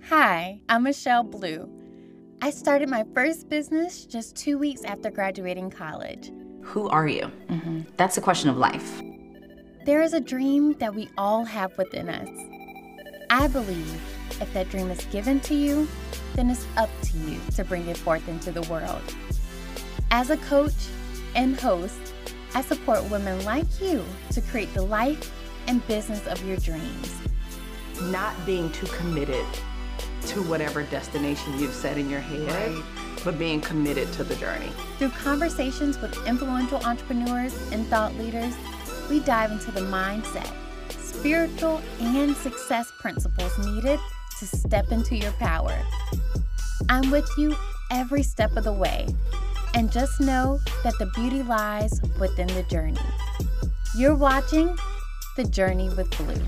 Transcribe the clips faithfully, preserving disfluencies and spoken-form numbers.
Hi, I'm Michelle Blue. I started my first business just two weeks after graduating college. Who are you? Mm-hmm. That's a question of life. There is a dream that we all have within us. I believe if that dream is given to you, then it's up to you to bring it forth into the world. As a coach and host, I support women like you to create the life and business of your dreams. Not being too committed to whatever destination you've set in your head, right, but being committed to the journey. Through conversations with influential entrepreneurs and thought leaders, we dive into the mindset, spiritual, and success principles needed to step into your power. I'm with you every step of the way, and just know that the beauty lies within the journey. You're watching The Journey with Blue.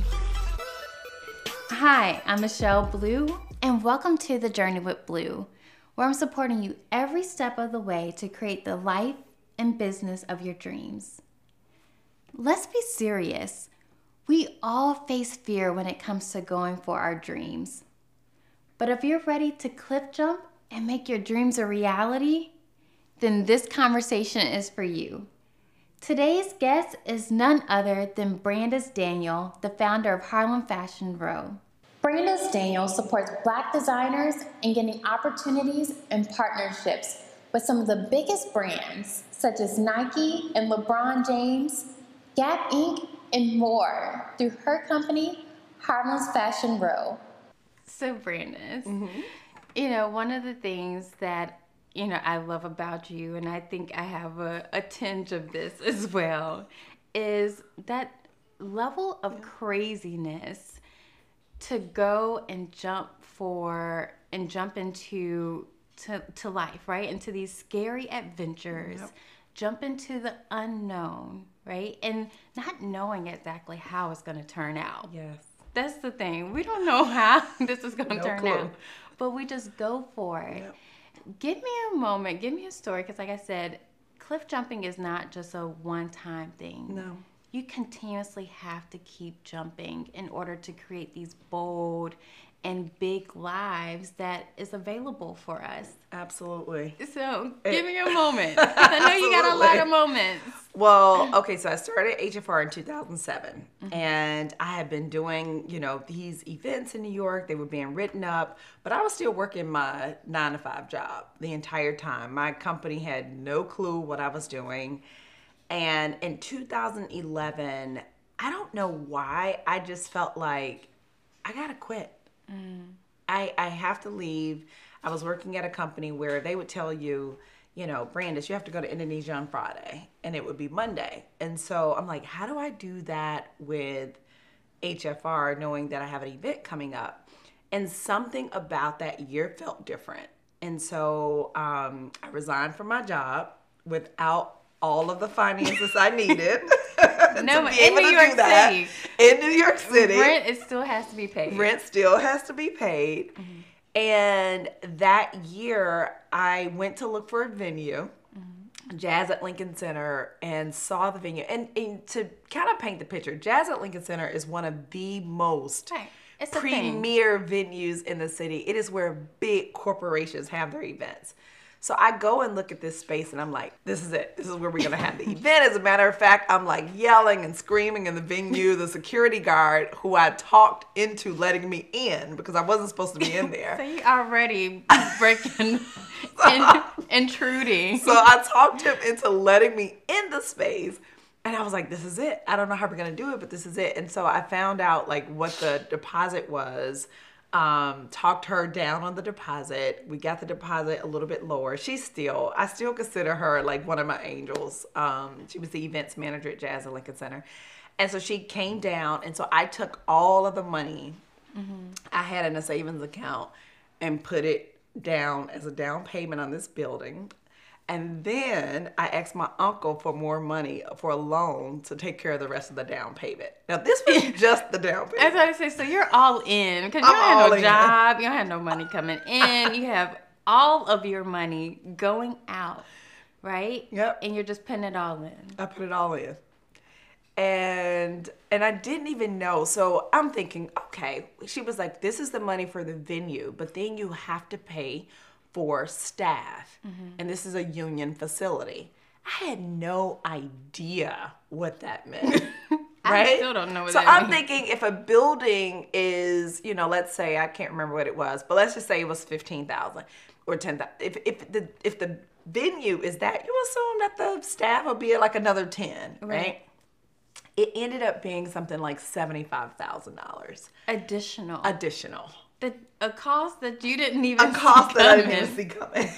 Hi, I'm Michelle Blue, and welcome to The Journey with Blue, where I'm supporting you every step of the way to create the life and business of your dreams. Let's be serious. We all face fear when it comes to going for our dreams. But if you're ready to cliff jump and make your dreams a reality, then this conversation is for you. Today's guest is none other than Brandis Daniel, the founder of Harlem Fashion Row. Brandis Daniel supports Black designers in getting opportunities and partnerships with some of the biggest brands, such as Nike and LeBron James, Gap Incorporated, and more through her company, Harlem Fashion Row. So Brandis, mm-hmm. you know, one of the things that, you know, I love about you, and I think I have a, a tinge of this as well, is that level of craziness to go and jump for and jump into to, to life, right? Into these scary adventures, yep. Jump into the unknown, right? And not knowing exactly how it's going to turn out. Yes. That's the thing. We don't know how this is going to no turn clue. out, but we just go for it. Yep. Give me a moment, give me a story, because like I said, cliff jumping is not just a one-time thing. No. You continuously have to keep jumping in order to create these bold and big lives that is available for us. Absolutely. So give me a moment. I know you got a lot of moments. Well, okay, so I started H F R in two thousand seven, mm-hmm. and I had been doing, you know, these events in New York. They were being written up, but I was still working my nine to five job the entire time. My company had no clue what I was doing. And in two thousand eleven, I don't know why, I just felt like I gotta quit. Mm. I, I have to leave. I was working at a company where they would tell you, you know, Brandis, you have to go to Indonesia on Friday, and it would be Monday. And so I'm like, how do I do that with H F R, knowing that I have an event coming up? And something about that year felt different. And so um, I resigned from my job without all of the finances I needed. No, in New York City. In New York City. Rent, it still has to be paid. Rent still has to be paid. Mm-hmm. And that year, I went to look for a venue, mm-hmm. Jazz at Lincoln Center, and saw the venue. And, and to kind of paint the picture, Jazz at Lincoln Center is one of the most right. It's premier venues in the city. It is where big corporations have their events. So I go and look at this space, and I'm like, this is it. This is where we're going to have the event. As a matter of fact, I'm like yelling and screaming in the venue. The security guard, who I talked into letting me in because I wasn't supposed to be in there. So you already breaking and intruding. So I talked him into letting me in the space. And I was like, this is it. I don't know how we're going to do it, but this is it. And so I found out like what the deposit was. Um, talked her down on the deposit. We got the deposit a little bit lower. She's still, I still consider her like one of my angels. Um, she was the events manager at Jazz at Lincoln Center. And so she came down, and so I took all of the money mm-hmm. I had in a savings account and put it down as a down payment on this building. And then I asked my uncle for more money for a loan to take care of the rest of the down payment. Now, this was just the down payment. That's what I say. So you're all in because you don't have no in. job. You don't have no money coming in. You have all of your money going out, right? Yep. And you're just putting it all in. I put it all in. And and I didn't even know. So I'm thinking, okay, she was like, this is the money for the venue, but then you have to pay for staff. Mm-hmm. And this is a union facility. I had no idea what that meant. Right? I still don't know what so that I'm means. thinking if a building is, you know, let's say, I can't remember what it was, but let's just say it was fifteen thousand or ten thousand. If, if the if the venue is that, you assume that the staff will be at like another ten, right? right? It ended up being something like seventy-five thousand dollars. Additional. Additional. The, a cost that you didn't even A cost see that I coming. didn't even see coming.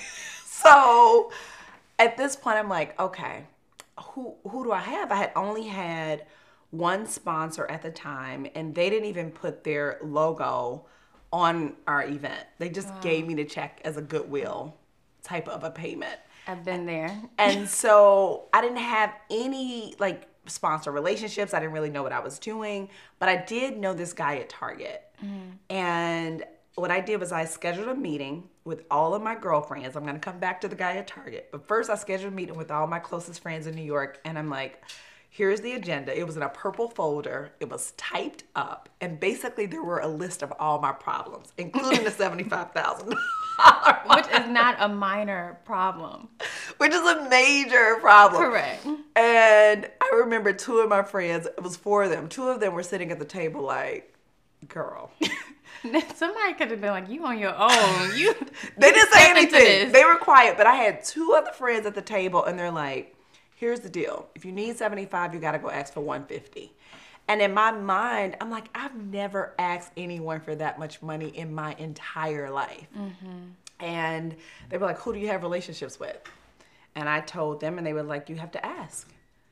So at this point, I'm like, okay, who who do I have? I had only had one sponsor at the time, and they didn't even put their logo on our event. They just wow. gave me the check as a goodwill type of a payment. I've been there. And so I didn't have any like sponsor relationships. I didn't really know what I was doing, but I did know this guy at Target. Mm. And what I did was I scheduled a meeting with all of my girlfriends. I'm going to come back to the guy at Target. But first I scheduled a meeting with all my closest friends in New York. And I'm like, here's the agenda. It was in a purple folder. It was typed up. And basically there were a list of all my problems, including the seventy-five thousand dollars. Which is not a minor problem. Which is a major problem. Correct. And I remember two of my friends, it was four of them. Two of them were sitting at the table like, girl. Somebody could have been like, you on your own. You They didn't say anything. They were quiet. But I had two other friends at the table and they're like, here's the deal. If you need seventy-five, you got to go ask for one fifty. And in my mind, I'm like, I've never asked anyone for that much money in my entire life. Mm-hmm. And they were like, who do you have relationships with? And I told them, and they were like, you have to ask.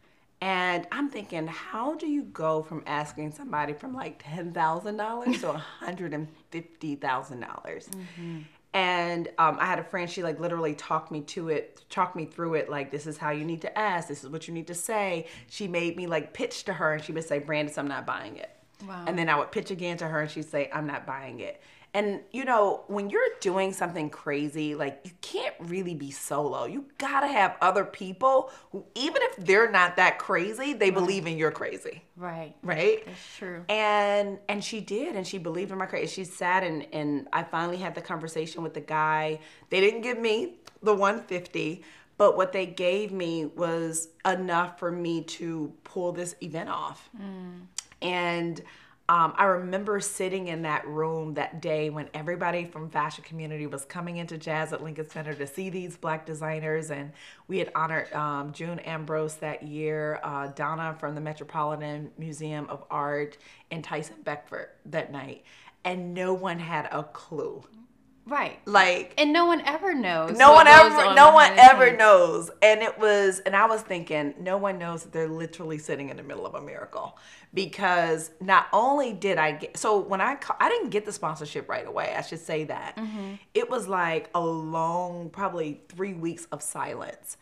And I'm thinking, how do you go from asking somebody from like ten thousand dollars to one hundred fifty thousand dollars? Mm-hmm. And um, I had a friend, she like literally talked me to it, talked me through it. Like, this is how you need to ask. This is what you need to say. She made me like pitch to her and she would say, Brandis, I'm not buying it. Wow. And then I would pitch again to her and she'd say, I'm not buying it. And, you know, when you're doing something crazy, like, you can't really be solo. You got to have other people who, even if they're not that crazy, they right. believe in your crazy. Right. Right? That's true. And and she did, and she believed in my crazy. She sat, and, and I finally had the conversation with the guy. They didn't give me the one fifty, but what they gave me was enough for me to pull this event off. Mm. And Um, I remember sitting in that room that day when everybody from fashion community was coming into Jazz at Lincoln Center to see these Black designers, and we had honored um, June Ambrose that year, uh, Donna from the Metropolitan Museum of Art, and Tyson Beckford that night, and no one had a clue. Right. Like, and no one ever knows. No one ever, no one ever knows. And it was, and I was thinking, no one knows that they're literally sitting in the middle of a miracle. Because not only did I get, so when I, I didn't get the sponsorship right away, I should say that. Mm-hmm. It was like a long, probably three weeks of silence.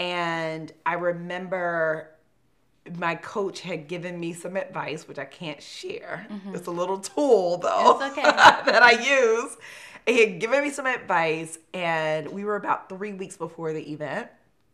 And I remember my coach had given me some advice, which I can't share. Mm-hmm. It's a little tool, though, it's okay. that I use. He had given me some advice, and we were about three weeks before the event.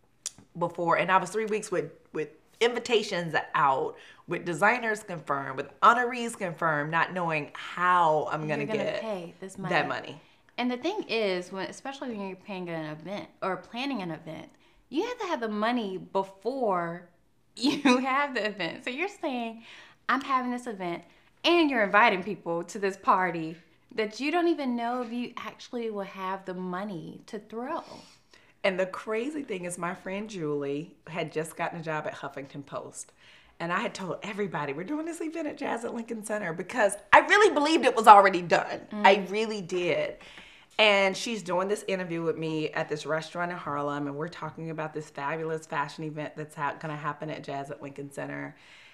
Before, and I was three weeks with, with invitations out, with designers confirmed, with honorees confirmed, not knowing how I'm going to get pay this money. that money. And the thing is, when especially when you're paying an event or planning an event, you have to have the money before you have the event. So you're saying, I'm having this event, and you're inviting people to this party that you don't even know if you actually will have the money to throw. And the crazy thing is, my friend Julie had just gotten a job at Huffington Post. And I had told everybody, we're doing this event at Jazz at Lincoln Center, because I really believed it was already done. Mm. I really did. And she's doing this interview with me at this restaurant in Harlem, and we're talking about this fabulous fashion event that's ha- going to happen at Jazz at Lincoln Center.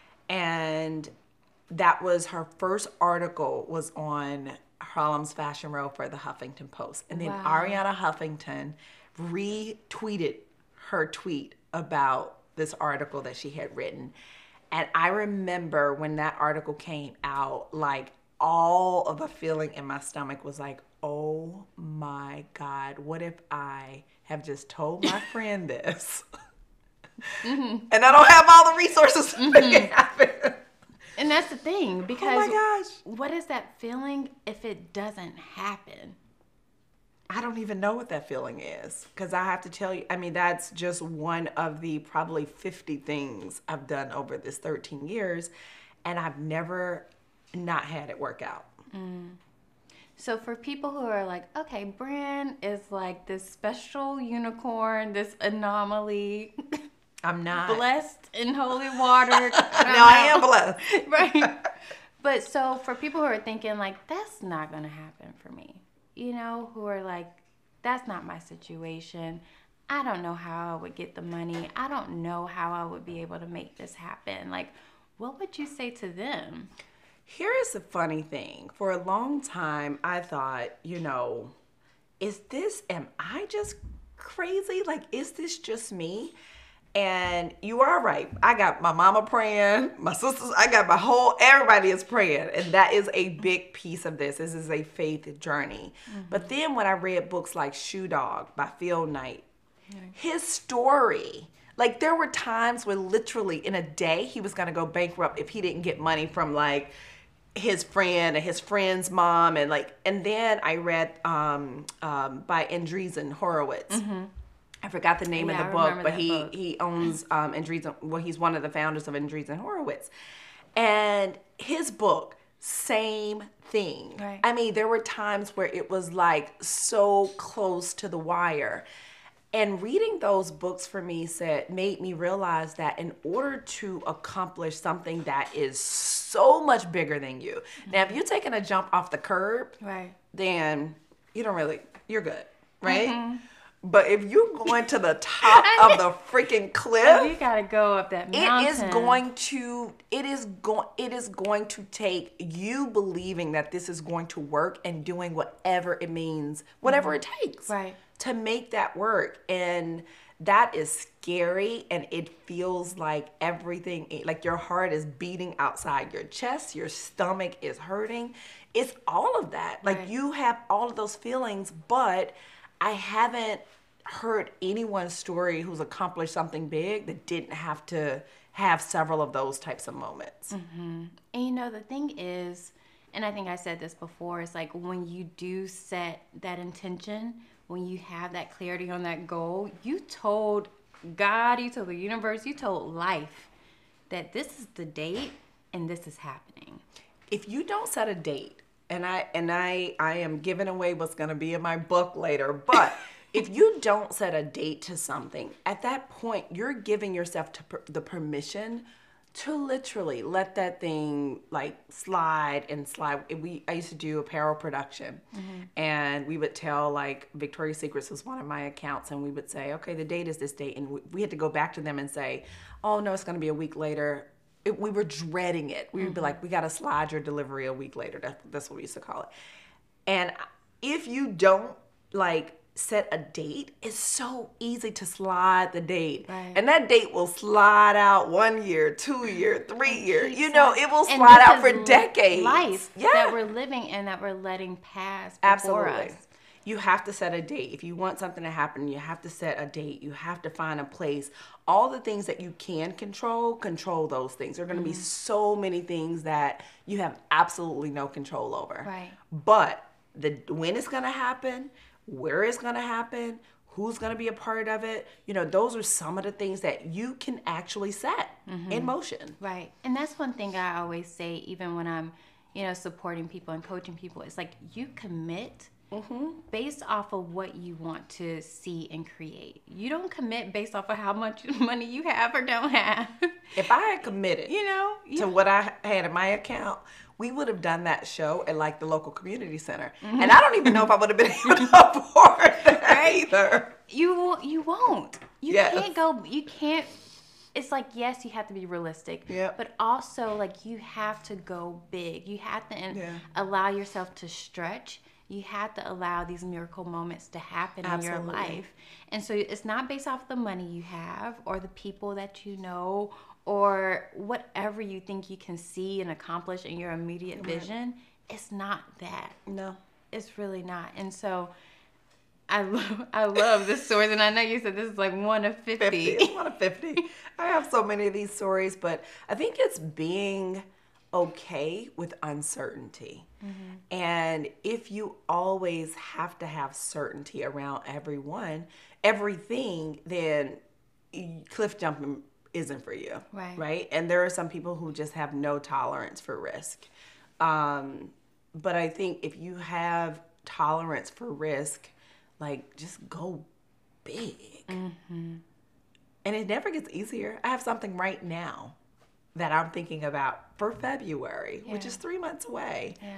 And that was her first article, was on Harlem's Fashion Row for the Huffington Post. And then wow. Ariana Huffington retweeted her tweet about this article that she had written. And I remember when that article came out, like, all of the feeling in my stomach was like, oh my God, what if I have just told my friend this? Mm-hmm. And I don't have all the resources to mm-hmm. And that's the thing, because Oh my gosh. what is that feeling if it doesn't happen? I don't even know what that feeling is, because I have to tell you, I mean, that's just one of the probably fifty things I've done over this thirteen years, and I've never not had it work out. Mm. So for people who are like, okay, Bran is like this special unicorn, this anomaly, I'm not. blessed in holy water. Now I am blessed. Right. But so for people who are thinking like, that's not going to happen for me, you know, who are like, that's not my situation. I don't know how I would get the money. I don't know how I would be able to make this happen. Like, what would you say to them? Here is the funny thing. For a long time, I thought, you know, is this, am I just crazy? Like, is this just me? And you are right. I got my mama praying, my sisters, I got my whole, everybody is praying. And that is a big piece of this. This is a faith journey. Mm-hmm. But then when I read books like Shoe Dog by Phil Knight, mm-hmm. his story, like there were times where literally in a day he was going to go bankrupt if he didn't get money from like his friend and his friend's mom. And like, and then I read um, um, by Andreessen Horowitz. Mm-hmm. I forgot the name yeah, of the I book, but he, book. he owns um, Andreessen, well, he's one of the founders of Andreessen Horowitz. And his book, same thing. Right. I mean, there were times where it was like so close to the wire. And reading those books for me said, made me realize that in order to accomplish something that is so much bigger than you, mm-hmm. now if you're taking a jump off the curb, right. then you don't really, you're good, right? Mm-hmm. But if you're going to the top of the freaking cliff, you gotta go up that mountain. It is going to, it is going, it is going to take you believing that this is going to work and doing whatever it means, whatever mm-hmm. it takes, right. to make that work. And that is scary, and it feels like everything, like your heart is beating outside your chest, your stomach is hurting. It's all of that. Like right. you have all of those feelings, but I haven't heard anyone's story who's accomplished something big that didn't have to have several of those types of moments. Mm-hmm. And you know, the thing is, and I think I said this before, it's like when you do set that intention, when you have that clarity on that goal, you told God, you told the universe, you told life that this is the date and this is happening. If you don't set a date, and I and I I am giving away what's going to be in my book later, but if you don't set a date to something, at that point you're giving yourself to per, the permission to literally let that thing like slide and slide. We I used to do apparel production, mm-hmm. and we would tell like Victoria's Secrets was one of my accounts, and we would say, okay, the date is this date, and we, we had to go back to them and say, oh no, it's going to be a week later. It, we were dreading it. We would mm-hmm. be like, we got to slide your delivery a week later. That, that's what we used to call it. And if you don't like set a date, it's so easy to slide the date. Right. And that date will slide out one year, two year, three year. You know, it will and slide out for decades. Life yeah. that we're living in, that we're letting pass before Absolutely. us. You have to set a date. If you want something to happen, you have to set a date. You have to find a place. All the things that you can control, control those things. There are going to mm-hmm. be so many things that you have absolutely no control over. Right. But the when it's going to happen, where it's going to happen, who's going to be a part of it, you know, those are some of the things that you can actually set mm-hmm. in motion. Right. And that's one thing I always say, even when I'm, you know, supporting people and coaching people. It's like you commit mm-hmm. based off of what you want to see and create. You don't commit based off of how much money you have or don't have. If I had committed, you know, you to what I had in my account, we would have done that show at like the local community center. Mm-hmm. And I don't even know if I would have been able to afford that right? either. You you won't. You yes. can't go, you can't, it's like, yes, you have to be realistic, yep. but also like you have to go big. You have to in, yeah. allow yourself to stretch. You have to allow these miracle moments to happen Absolutely. in your life. And so it's not based off the money you have or the people that you know or whatever you think you can see and accomplish in your immediate right. vision. It's not that. No. It's really not. And so I love, I love this story. And I know you said this is like one of fifty. fifty. It's one of fifty. I have so many of these stories, but I think it's being okay with uncertainty. Mm-hmm. And if you always have to have certainty around everyone, everything, then cliff jumping isn't for you. Right. Right. And there are some people who just have no tolerance for risk. Um, but I think if you have tolerance for risk, like, just go big. Mm-hmm. And it never gets easier. I have something right now that I'm thinking about for February, yeah. which is three months away. Yeah.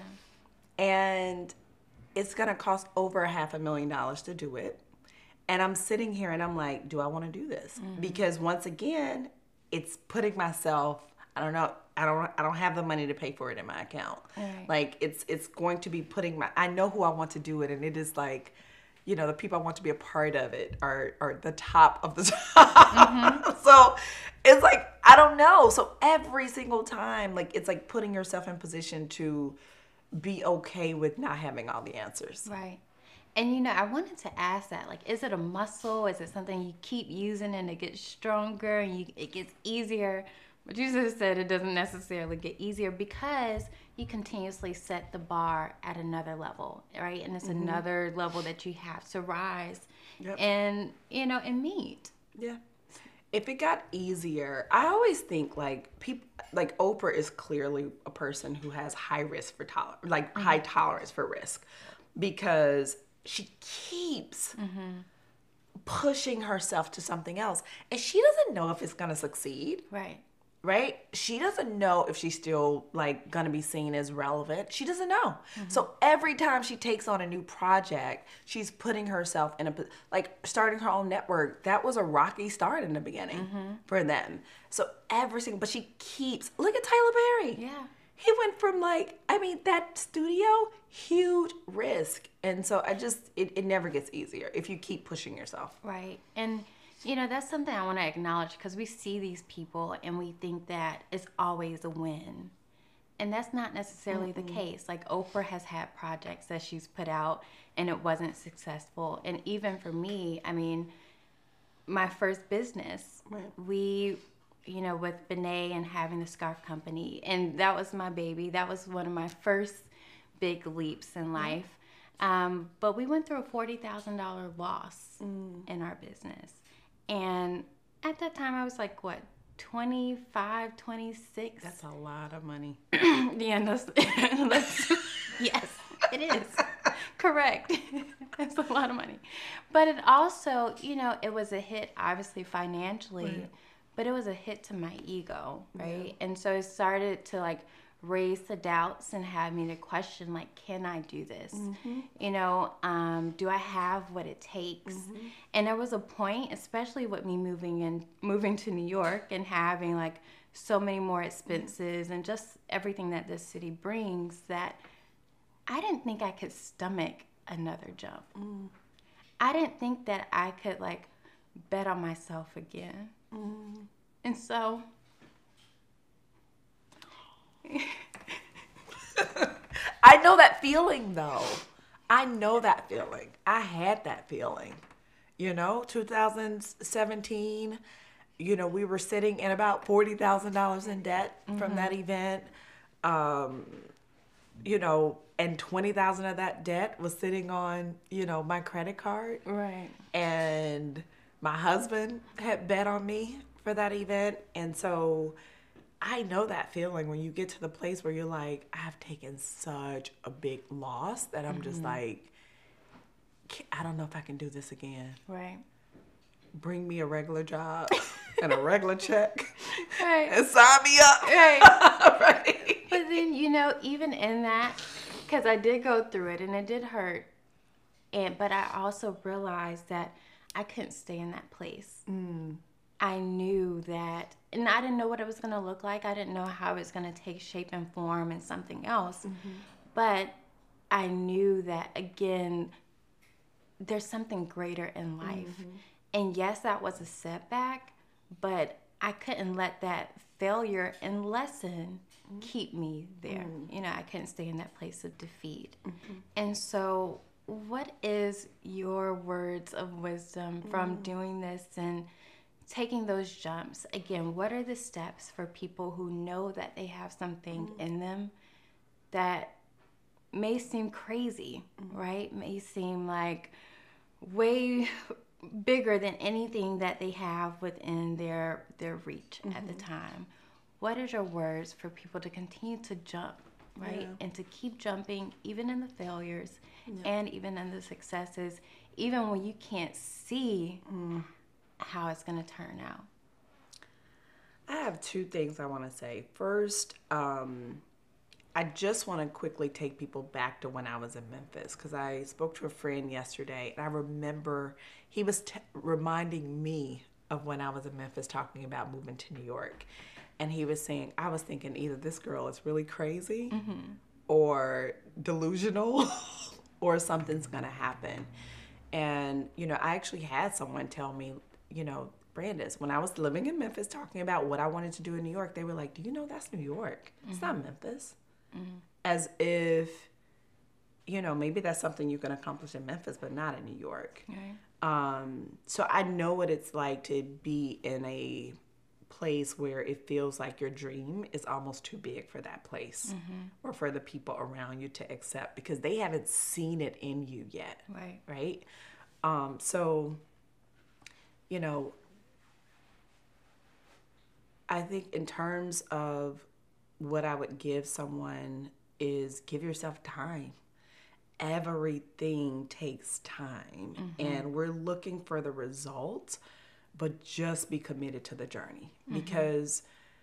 And it's going to cost over a half a million dollars to do it. And I'm sitting here and I'm like, do I want to do this? Mm-hmm. Because once again, it's putting myself, I don't know, I don't I don't have the money to pay for it in my account. Right. Like, it's it's going to be putting my, I know who I want to do it, and it is like, you know, the people I want to be a part of it are are the top of the top. Mm-hmm. So it's like, I don't know. So every single time, like, it's like putting yourself in position to be okay with not having all the answers. Right. And, you know, I wanted to ask that, like, is it a muscle? Is it something you keep using and it gets stronger and you, it gets easier? But you just said it doesn't necessarily get easier because you continuously set the bar at another level, right? And it's mm-hmm. another level that you have to rise yep. and, you know, and meet. Yeah. If it got easier, I always think, like, people, like, Oprah is clearly a person who has high risk for tolerance, like mm-hmm. high tolerance for risk, because she keeps mm-hmm. pushing herself to something else, and she doesn't know if it's going to succeed. Right. Right? She doesn't know if she's still, like, going to be seen as relevant. She doesn't know. Mm-hmm. So every time she takes on a new project, she's putting herself in a, like, starting her own network. That was a rocky start in the beginning mm-hmm. for them. So every single, but she keeps, look at Tyler Perry. Yeah. He went from, like, I mean, that studio, huge risk. And so I just, it, it never gets easier if you keep pushing yourself. Right. And, you know, that's something I want to acknowledge because we see these people and we think that it's always a win. And that's not necessarily mm-hmm. the case. Like, Oprah has had projects that she's put out and it wasn't successful. And even for me, I mean, my first business, right. we, you know, with Benet and having the scarf company, and that was my baby. That was one of my first big leaps in life. Mm-hmm. Um, but we went through a forty thousand dollars loss mm. in our business. And at that time, I was like, what, twenty-five, twenty-six? That's a lot of money. Yeah, that's, that's, yes, it is. Correct. That's a lot of money. But it also, you know, it was a hit, obviously, financially, right. but it was a hit to my ego, right? Yeah. And so it started to, like, raise the doubts and have me to question, like, can I do this? Mm-hmm. You know, um, do I have what it takes? Mm-hmm. And there was a point, especially with me moving in, moving to New York and having, like, so many more expenses mm-hmm. and just everything that this city brings, that I didn't think I could stomach another jump. Mm. I didn't think that I could, like, bet on myself again. Mm. And so I know that feeling, though. I know that feeling. I had that feeling. You know, two thousand seventeen, you know, we were sitting in about forty thousand dollars in debt mm-hmm. from that event. Um, you know, and twenty thousand dollars of that debt was sitting on, you know, my credit card. Right. And my husband had bet on me for that event. And so I know that feeling when you get to the place where you're like, I've taken such a big loss that I'm mm-hmm. just like, I don't know if I can do this again. Right. Bring me a regular job and a regular check right. and sign me up. Right. Right. But then, you know, even in that, because I did go through it and it did hurt, and but I also realized that I couldn't stay in that place. Mm. I knew that, and I didn't know what it was going to look like. I didn't know how it was going to take shape and form and something else. Mm-hmm. But I knew that, again, there's something greater in life. Mm-hmm. And yes, that was a setback, but I couldn't let that failure and lesson mm-hmm. keep me there. Mm-hmm. You know, I couldn't stay in that place of defeat. Mm-hmm. And so what is your words of wisdom from mm-hmm. doing this and taking those jumps, again, what are the steps for people who know that they have something mm-hmm. in them that may seem crazy, mm-hmm. right? May seem like way bigger than anything that they have within their their reach mm-hmm. at the time. What are your words for people to continue to jump, right? Yeah. And to keep jumping, even in the failures yeah. and even in the successes, even when you can't see mm. how it's going to turn out? I have two things I want to say. First, um, I just want to quickly take people back to when I was in Memphis, because I spoke to a friend yesterday, and I remember he was t- reminding me of when I was in Memphis talking about moving to New York. And he was saying, I was thinking either this girl is really crazy mm-hmm. or delusional or something's going to happen. And, you know, I actually had someone tell me, you know, Brandis, when I was living in Memphis talking about what I wanted to do in New York, they were like, do you know that's New York? Mm-hmm. It's not Memphis. Mm-hmm. As if, you know, maybe that's something you can accomplish in Memphis, but not in New York. Right. Um, so I know what it's like to be in a place where it feels like your dream is almost too big for that place mm-hmm. or for the people around you to accept, because they haven't seen it in you yet. Right. Right. Um, so, you know, I think in terms of what I would give someone is give yourself time. Everything takes time mm-hmm. and we're looking for the results, but just be committed to the journey mm-hmm. because,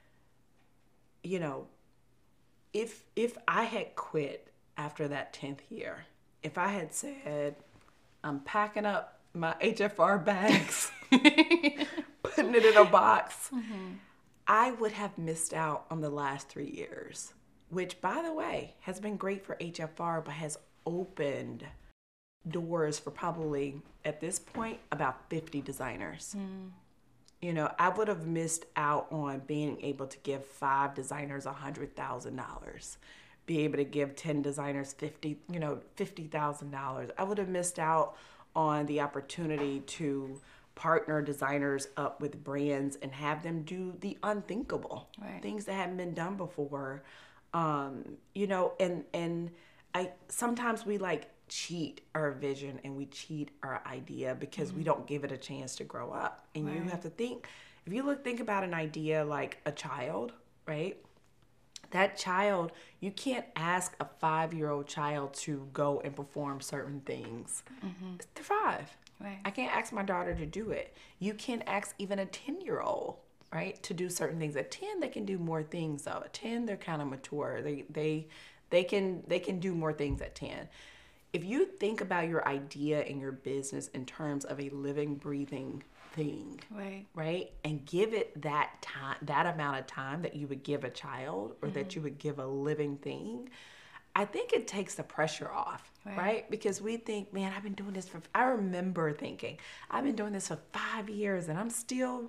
you know, if, if I had quit after that tenth year, if I had said, I'm packing up my H F R bags, putting it in a box, mm-hmm. I would have missed out on the last three years, which, by the way, has been great for H F R, but has opened doors for probably, at this point, about fifty designers. Mm. You know, I would have missed out on being able to give five designers one hundred thousand dollars, be able to give ten designers fifty, you know, fifty thousand dollars. I would have missed out on the opportunity to partner designers up with brands and have them do the unthinkable, right. things that hadn't been done before. Um, you know, and and I sometimes we like cheat our vision and we cheat our idea because mm-hmm. we don't give it a chance to grow up. And right. you have to think, if you look think about an idea like a child, right? That child, you can't ask a five-year-old child to go and perform certain things. Mm-hmm. They're five. Right. I can't ask my daughter to do it. You can ask even a ten-year-old, right, to do certain things. At ten, they can do more things, though. At ten, they're kind of mature. They they they can they can do more things at ten. If you think about your idea and your business in terms of a living, breathing thing, right, right, and give it that time, that amount of time that you would give a child or mm-hmm. that you would give a living thing, I think it takes the pressure off, right. right? Because we think, man, I've been doing this for, I remember thinking, I've been doing this for five years and I'm still,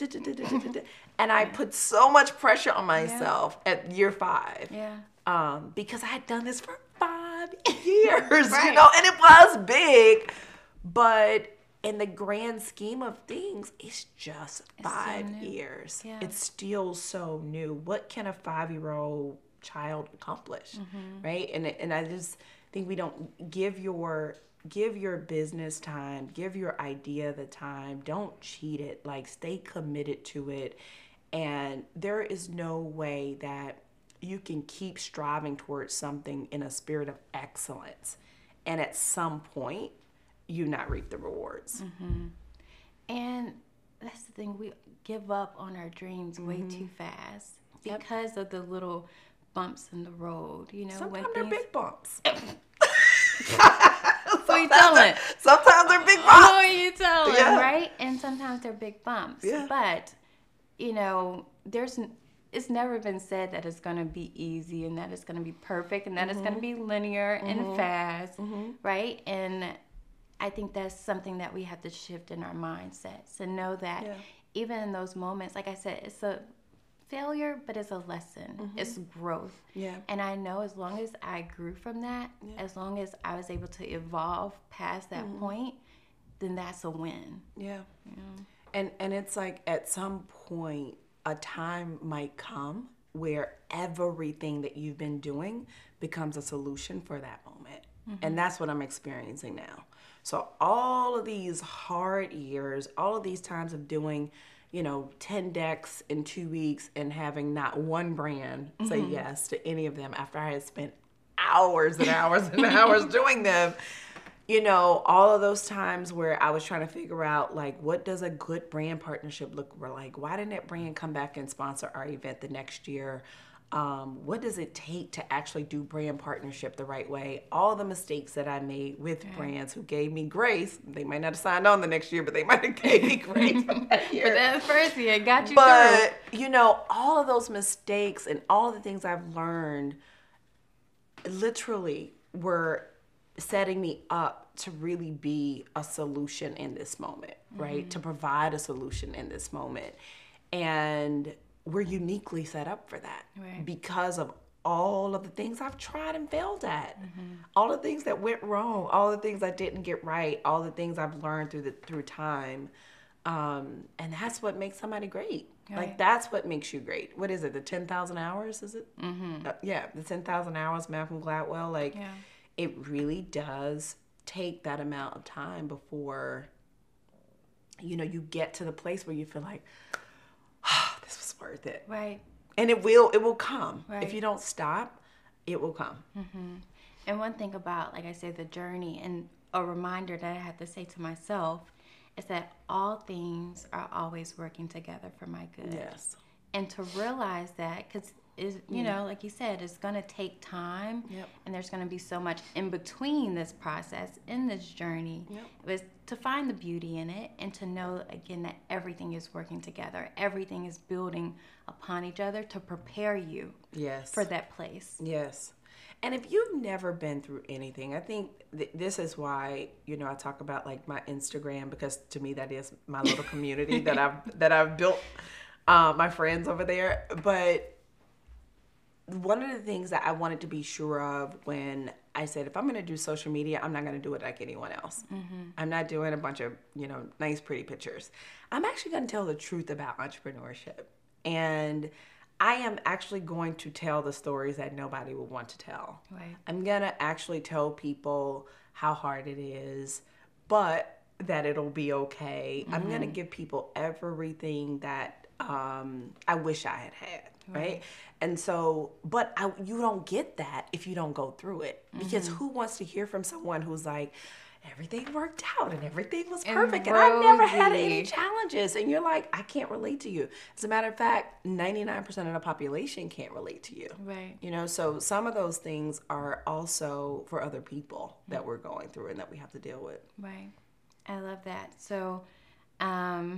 and I put so much pressure on myself yeah. at year five. Yeah. Um, because I had done this for five years, right. you know, and it was big, but in the grand scheme of things, it's just it's five so years. Yeah. It's still so new. What can a five-year-old child accomplish, mm-hmm. right? And and I just think we don't give your give your business time, give your idea the time. Don't cheat it. Like, stay committed to it. And there is no way that you can keep striving towards something in a spirit of excellence, and at some point, you not reap the rewards. Mm-hmm. And that's the thing, we give up on our dreams mm-hmm. way too fast because yep. of the little bumps in the road, you know. Sometimes when they're things... big bumps. Who are you telling? Sometimes they're big bumps. Who are you telling, yeah. right? And sometimes they're big bumps. Yeah. But, you know, there's... it's never been said that it's going to be easy and that it's going to be perfect and that mm-hmm. it's going to be linear mm-hmm. and fast, mm-hmm. right? And I think that's something that we have to shift in our mindsets to know that yeah. even in those moments, like I said, it's a failure, but it's a lesson. Mm-hmm. It's growth. Yeah. And I know as long as I grew from that, yeah. as long as I was able to evolve past that mm-hmm. point, then that's a win. Yeah. yeah. And and it's like at some point a time might come where everything that you've been doing becomes a solution for that moment. Mm-hmm. And that's what I'm experiencing now. So all of these hard years, all of these times of doing, you know, ten decks in two weeks and having not one brand mm-hmm. say yes to any of them after I had spent hours and hours and hours doing them. You know, all of those times where I was trying to figure out, like, what does a good brand partnership look like? Why didn't that brand come back and sponsor our event the next year? Um, what does it take to actually do brand partnership the right way? All the mistakes that I made with right. brands who gave me grace. They might not have signed on the next year, but they might have gave me grace for that year. But that first year got you but, through. you know, all of those mistakes and all of the things I've learned literally were setting me up to really be a solution in this moment, right? Mm-hmm. To provide a solution in this moment. And we're uniquely set up for that right. because of all of the things I've tried and failed at. Mm-hmm. All the things that went wrong, all the things I didn't get right, all the things I've learned through the through time. Um, and that's what makes somebody great. Right. Like, that's what makes you great. What is it? The ten thousand hours, is it? Mm-hmm. Uh, yeah, the ten thousand hours, Malcolm Gladwell. Like, yeah. It really does take that amount of time before, you know, you get to the place where you feel like, oh, this was worth it. Right. And it will, it will come. Right. If you don't stop, it will come. Mm-hmm. And one thing about, like I said, the journey, and a reminder that I have to say to myself is that all things are always working together for my good. Yes. And to realize that, because is you yeah. know, like you said, it's going to take time, yep. and there's going to be so much in between this process, in this journey. Yep. It was to find the beauty in it, and to know again that everything is working together, everything is building upon each other to prepare you yes. for that place. Yes. And if you've never been through anything, I think th- this is why, you know, I talk about like my Instagram, because to me that is my little community that I've that I've built, uh, my friends over there. But one of the things that I wanted to be sure of when I said, if I'm going to do social media, I'm not going to do it like anyone else. Mm-hmm. I'm not doing a bunch of, you know, nice, pretty pictures. I'm actually going to tell the truth about entrepreneurship. And I am actually going to tell the stories that nobody will want to tell. Right. I'm going to actually tell people how hard it is, but that it'll be okay. Mm-hmm. I'm going to give people everything that um, I wish I had had. Right. right? And so, but I, you don't get that if you don't go through it. Because mm-hmm. who wants to hear from someone who's like, everything worked out and everything was perfect and, and I never had any challenges. And you're like, I can't relate to you. As a matter of fact, ninety-nine percent of the population can't relate to you. Right. You know, so some of those things are also for other people that we're going through and that we have to deal with. Right. I love that. So, um,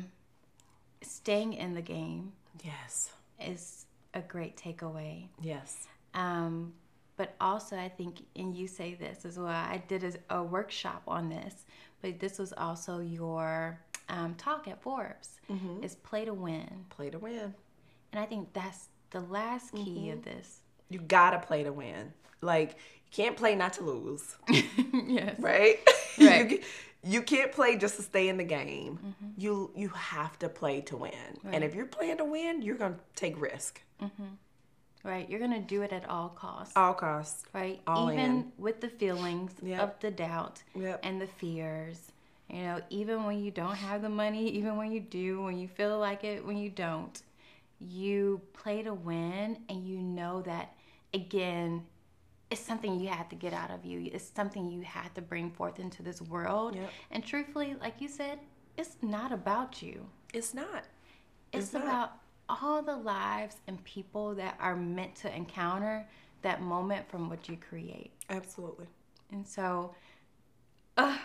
staying in the game. Yes. Is a great takeaway. Yes. Um, but also I think, and you say this as well, I did a, a workshop on this, but this was also your um, talk at Forbes, mm-hmm. is play to win. Play to win. And I think that's the last key mm-hmm. of this. You gotta play to win. Like, you can't play not to lose. Yes. Right? Right. you, you can't play just to stay in the game. Mm-hmm. You you have to play to win. Right. And if you're playing to win, you're going to take risk. Mm-hmm. Right. You're going to do it at all costs. All costs. Right. All even in. with the feelings yep. of the doubt yep. and the fears. You know, even when you don't have the money, even when you do, when you feel like it, when you don't, you play to win, and you know that, again, it's something you had to get out of you. It's something you had to bring forth into this world. Yep. And truthfully, like you said, it's not about you. It's not. It's, it's about not. all the lives and people that are meant to encounter that moment from what you create. Absolutely. And so, uh,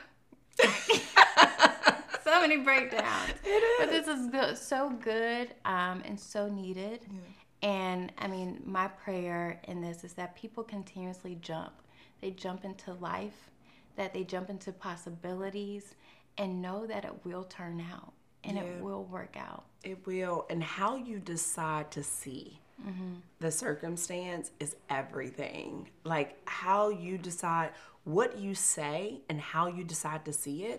so many breakdowns. It is. But this is good, so good um, and so needed. Yeah. And I mean, my prayer in this is that people continuously jump. They jump into life, that they jump into possibilities, and know that it will turn out and yeah. it will work out. It will. And how you decide to see mm-hmm. the circumstance is everything. Like, how you decide what you say and how you decide to see it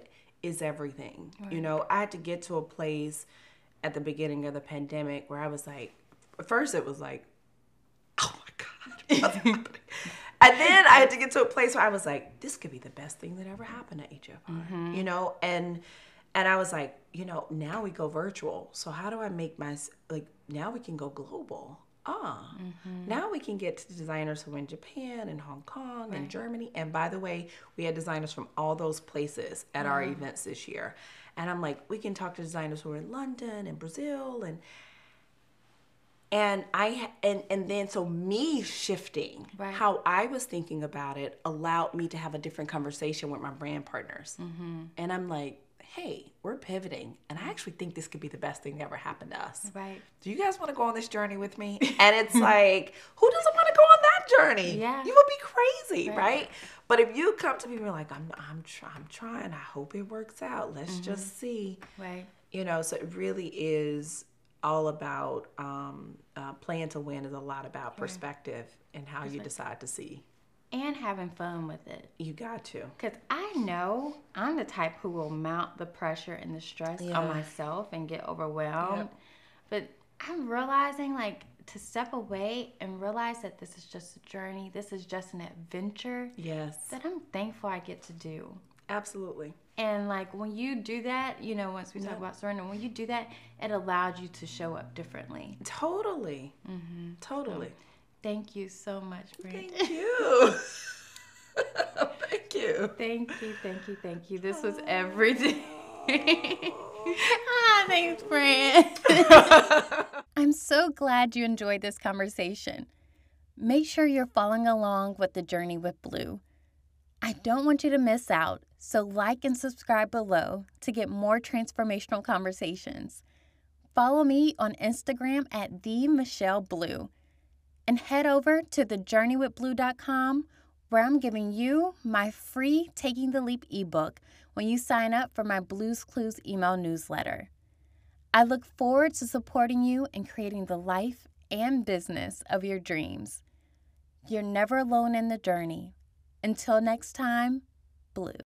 is everything. Right. You know, I had to get to a place at the beginning of the pandemic where I was like, at first it was like, oh my God, what's happening? And then I had to get to a place where I was like, this could be the best thing that ever happened to H F R, mm-hmm. you know? And and I was like, you know, now we go virtual. So how do I make my, like, now we can go global. Ah, mm-hmm. Now we can get to designers who are in Japan and Hong Kong right. and Germany. And by the way, we had designers from all those places at mm-hmm. our events this year. And I'm like, we can talk to designers who are in London and Brazil and And I and and then so me shifting right. how I was thinking about it allowed me to have a different conversation with my brand partners. Mm-hmm. And I'm like, hey, we're pivoting, and I actually think this could be the best thing that ever happened to us. Right? Do you guys want to go on this journey with me? And it's like, who doesn't want to go on that journey? Yeah, you would be crazy, right? right? But if you come to me and be like, I'm I'm try, I'm trying. I hope it works out. Let's mm-hmm. just see. Right. You know, so it really is all about um, uh, playing to win is a lot about perspective right. and how you decide to see. And having fun with it. You got to. Because I know I'm the type who will mount the pressure and the stress yeah. on myself and get overwhelmed. Yep. But I'm realizing, like, to step away and realize that this is just a journey, this is just an adventure. Yes. That I'm thankful I get to do. Absolutely. And, like, when you do that, you know, once we talk yeah. about surrender, when you do that, it allows you to show up differently. Totally. Mm-hmm. Totally. So, thank you so much, Brandon. Thank you. Thank you. Thank you, thank you, thank you. This was everything. ah, thanks, Brand. I'm so glad you enjoyed this conversation. Make sure you're following along with the Journey with Blue. I don't want you to miss out, so like and subscribe below to get more transformational conversations. Follow me on Instagram at the Michelle Blue. And head over to the journey with blue dot com where I'm giving you my free Taking the Leap ebook when you sign up for my Blues Clues email newsletter. I look forward to supporting you in creating the life and business of your dreams. You're never alone in the journey. Until next time, Blue.